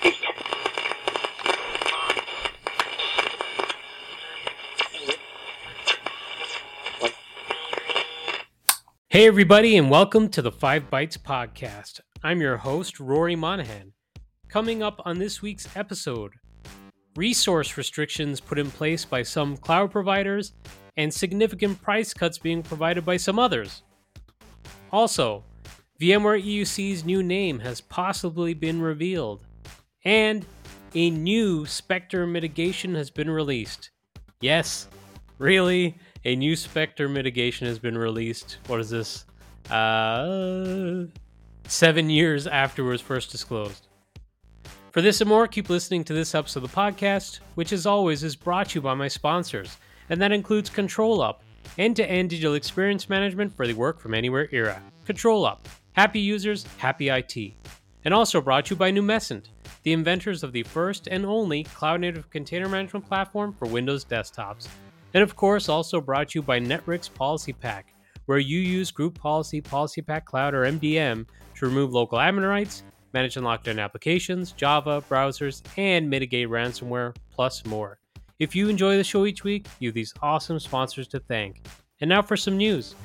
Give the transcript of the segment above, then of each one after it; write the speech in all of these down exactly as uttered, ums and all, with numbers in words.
Hey everybody, and welcome to the Five Bytes podcast. I'm your host, Rory Monahan. Coming up on this week's episode, resource restrictions put in place by some cloud providers and significant price cuts being provided by some others. Also, VMware E U C's new name has possibly been revealed, and a new Spectre mitigation has been released. Yes, really? A new Spectre mitigation has been released. What is this? Uh, seven years after it was first disclosed. For this and more, keep listening to this episode of the podcast, which as always is brought to you by my sponsors, and that includes ControlUp, end-to-end digital experience management for the work from anywhere era. ControlUp, happy users, happy I T. And also brought to you by Numescent, the inventors of the first and only cloud-native container management platform for Windows desktops. And of course, also brought to you by Netrix Policy Pack, where you use Group Policy, Policy Pack Cloud, or M D M to remove local admin rights, manage and lock down applications, Java, browsers, and mitigate ransomware, plus more. If you enjoy the show each week, you have these awesome sponsors to thank. And now for some news.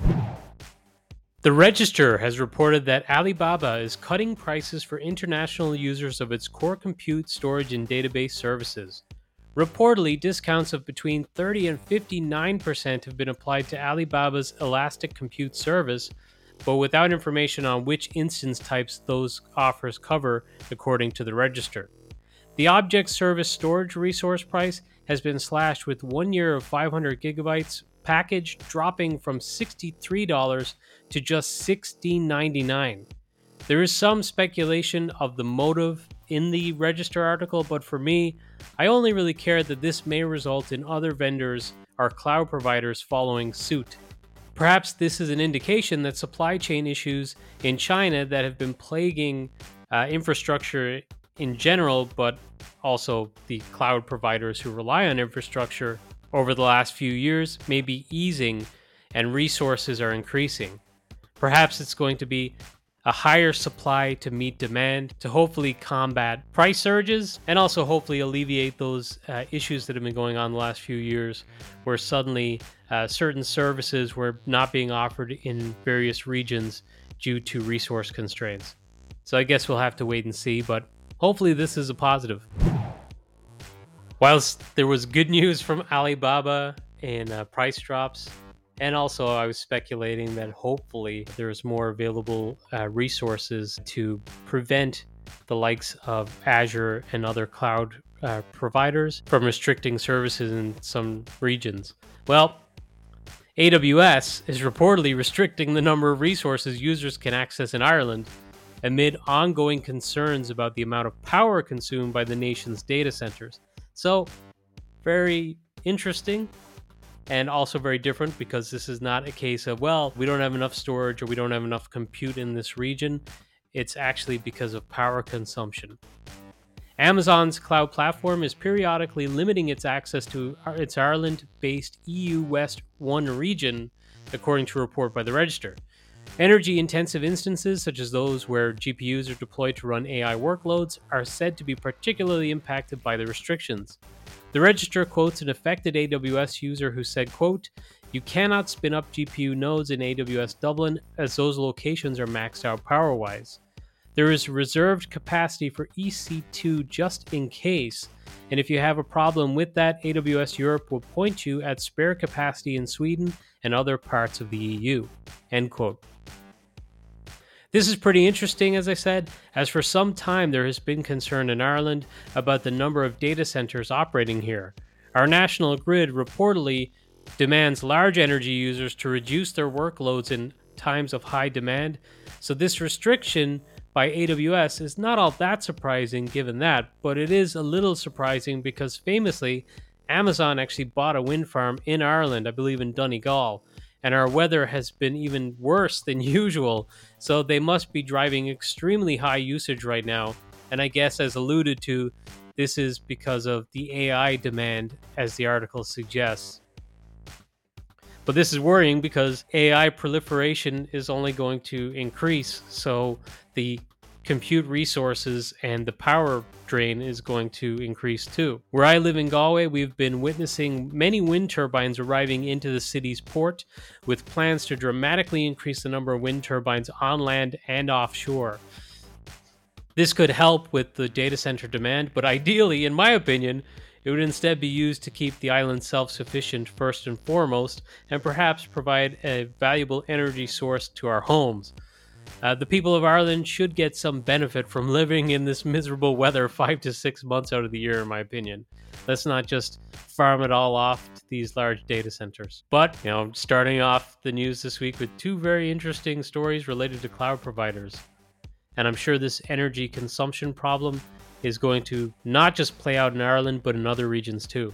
The Register has reported that Alibaba is cutting prices for international users of its core compute, storage, and database services. Reportedly, discounts of between thirty and fifty-nine percent have been applied to Alibaba's Elastic Compute service, but without information on which instance types those offers cover, according to the Register. The Object Service Storage resource price has been slashed with one year of five hundred gigabytes package dropping from sixty-three dollars to just sixteen ninety-nine. There is some speculation of the motive in the Register article, but for me, I only really care that this may result in other vendors or cloud providers following suit. Perhaps this is an indication that supply chain issues in China that have been plaguing uh, infrastructure in general, but also the cloud providers who rely on infrastructure over the last few years may be easing and resources are increasing. Perhaps it's going to be a higher supply to meet demand to hopefully combat price surges and also hopefully alleviate those uh, issues that have been going on the last few years where suddenly uh, certain services were not being offered in various regions due to resource constraints. So I guess we'll have to wait and see, but hopefully this is a positive. Whilst there was good news from Alibaba and uh, price drops, and also I was speculating that hopefully there's more available uh, resources to prevent the likes of Azure and other cloud uh, providers from restricting services in some regions. Well, A W S is reportedly restricting the number of resources users can access in Ireland amid ongoing concerns about the amount of power consumed by the nation's data centers. So, very interesting. And also very different because this is not a case of, well, we don't have enough storage or we don't have enough compute in this region. It's actually because of power consumption. Amazon's cloud platform is periodically limiting its access to its Ireland-based E U West one region, according to a report by the Register. Energy-intensive instances, such as those where G P Us are deployed to run A I workloads, are said to be particularly impacted by the restrictions. The Register quotes an affected A W S user who said, quote, "You cannot spin up G P U nodes in A W S Dublin as those locations are maxed out power-wise. There is reserved capacity for E C two just in case, and if you have a problem with that, A W S Europe will point you at spare capacity in Sweden and other parts of the E U." End quote. This is pretty interesting, as I said, as for some time there has been concern in Ireland about the number of data centers operating here. Our national grid reportedly demands large energy users to reduce their workloads in times of high demand, so this restriction by A W S is not all that surprising given that, but it is a little surprising because famously, Amazon actually bought a wind farm in Ireland, I believe in Donegal, and our weather has been even worse than usual, so they must be driving extremely high usage right now. And I guess, as alluded to, this is because of the A I demand, as the article suggests. But this is worrying because A I proliferation is only going to increase, so the compute resources, and the power drain is going to increase too. Where I live in Galway, we've been witnessing many wind turbines arriving into the city's port, with plans to dramatically increase the number of wind turbines on land and offshore. This could help with the data center demand, but ideally, in my opinion, it would instead be used to keep the island self-sufficient first and foremost, and perhaps provide a valuable energy source to our homes. Uh, the people of Ireland should get some benefit from living in this miserable weather five to six months out of the year, in my opinion. Let's not just farm it all off to these large data centers. But, you know, starting off the news this week with two very interesting stories related to cloud providers. And I'm sure this energy consumption problem is going to not just play out in Ireland, but in other regions too.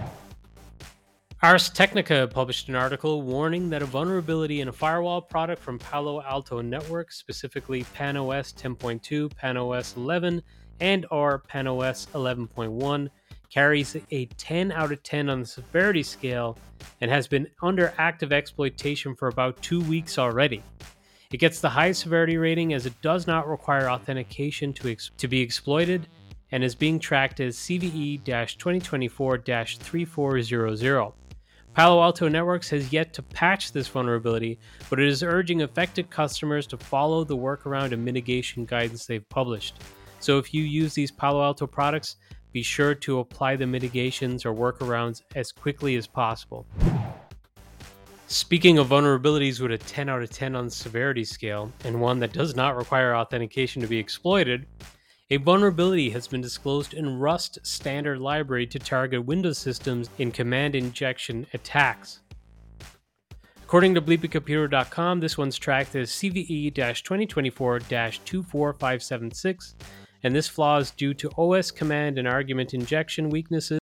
Ars Technica published an article warning that a vulnerability in a firewall product from Palo Alto Networks, specifically PAN-O S ten point two, PAN-O S eleven, and or PAN-O S eleven point one, carries a ten out of ten on the severity scale and has been under active exploitation for about two weeks already. It gets the highest severity rating as it does not require authentication to, ex- to be exploited and is being tracked as C V E twenty twenty-four dash thirty-four hundred. Palo Alto Networks has yet to patch this vulnerability, but it is urging affected customers to follow the workaround and mitigation guidance they've published. So if you use these Palo Alto products, be sure to apply the mitigations or workarounds as quickly as possible. Speaking of vulnerabilities with a ten out of ten on the severity scale, and one that does not require authentication to be exploited, a vulnerability has been disclosed in Rust standard library to target Windows systems in command injection attacks. According to bleepy computer dot com, this one's tracked as C V E twenty twenty-four dash two four five seven six, and this flaw is due to O S command and argument injection weaknesses